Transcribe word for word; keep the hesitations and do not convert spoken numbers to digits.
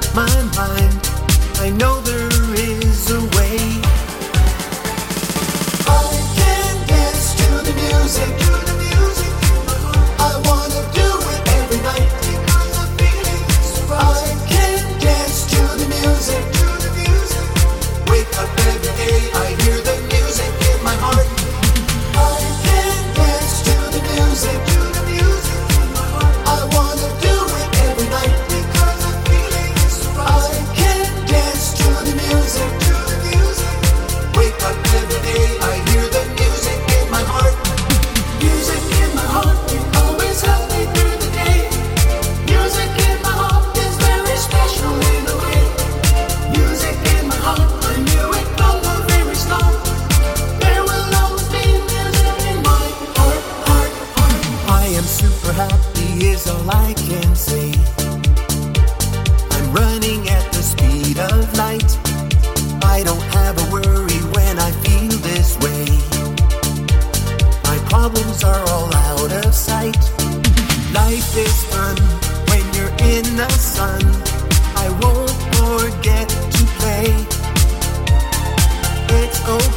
my mind. I know there is a way. I can dance to the music, to the music. I wanna do it every night because the feeling is right. I can dance to the music, to the music. Wake up every day, I hear the music in my heart. I can dance to the music, to the music. I wanna do it every night because the feeling is right. I can dance to the music, to the music. Wake up every day, I hear the music in my heart. Music in my heart, it always helps me through the day. Music in my heart is very special in a way. Music in my heart, I knew it from the very start. There will always be music in my heart, heart, heart. I am super happy is all I can say. I'm running at the speed of light. I don't have a worry when I feel this way. My problems are all out of sight. Life is fun when you're in the sun. I won't forget to play. It's okay.